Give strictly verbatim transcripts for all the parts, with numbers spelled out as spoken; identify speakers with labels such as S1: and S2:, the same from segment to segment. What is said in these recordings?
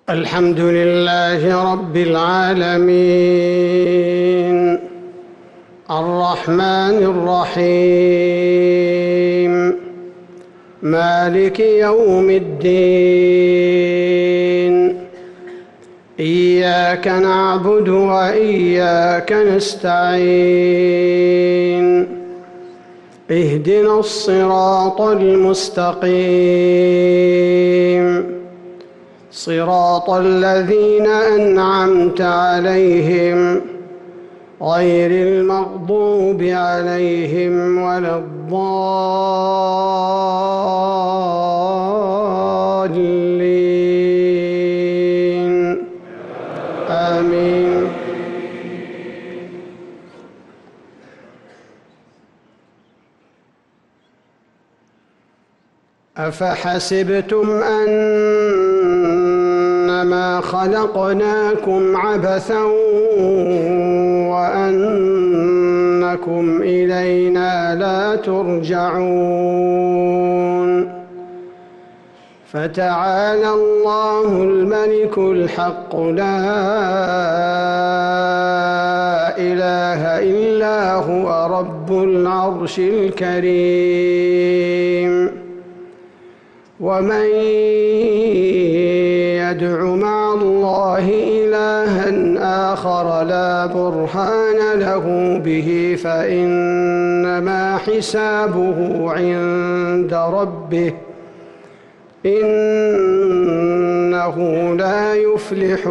S1: الحمد لله رب العالمين الرحمن الرحيم مالك يوم الدين إياك نعبد وإياك نستعين اهدنا الصراط المستقيم صراط الذين أنعمت عليهم غير المغضوب عليهم ولا الضالين آمين. أفحسبتم أنما خلقناكم عبثا وأنكم إلينا لا ترجعون فتعالى الله الملك الحق لا إله إلا هو رب العرش الكريم. ومن يدع مع الله إلها آخر لا برهان له به فإنما حسابه عند ربه إنه لا يفلح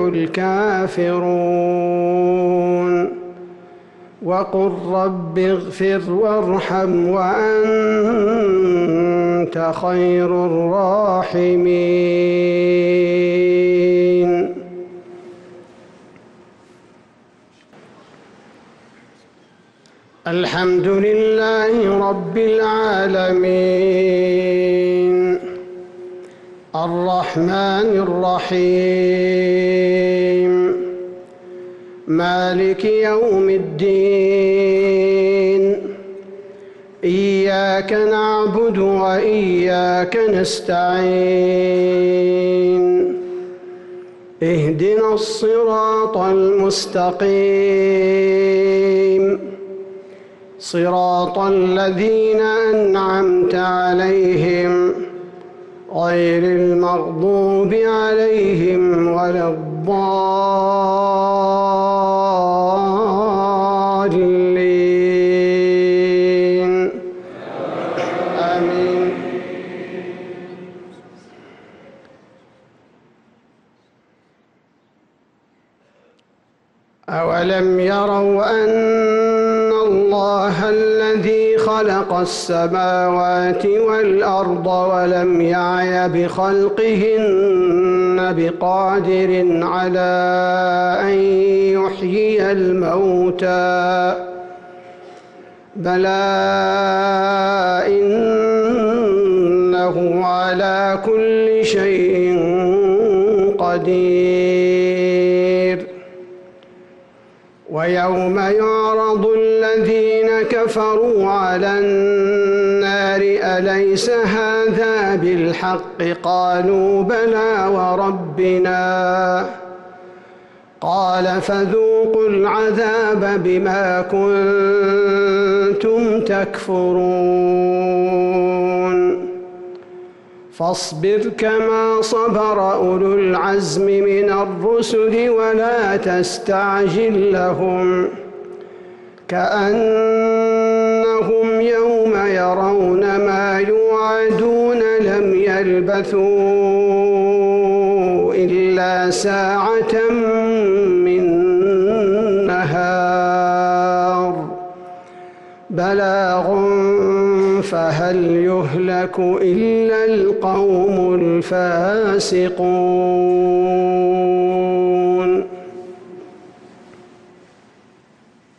S1: الكافرون. وقل رب اغفر وارحم وأنت خير الراحمين. الحمد لله رب العالمين الرحمن الرحيم مالك يوم الدين إياك نعبد وإياك نستعين اهدنا الصراط المستقيم صراط الذين أنعمت عليهم غير المغضوب عليهم ولا الضالين آمين. أولم يروا أن الله الذي خلق السماوات والأرض ولم يعي بخلقهن بقادر على أن يحيي الموتى بلى إنه على كل شيء قدير. ويوم يعرض الذين كفروا على النار أليس هذا بالحق قالوا بلى وربنا قال فذوقوا العذاب بما كنتم تكفرون. فاصبر كما صبر أولو العزم من الرسل ولا تستعجل لهم كأنهم يوم يرون ما يوعدون لم يلبثوا إلا ساعة من نهار بلاغ فهل يهلك إلا القوم الفاسقون.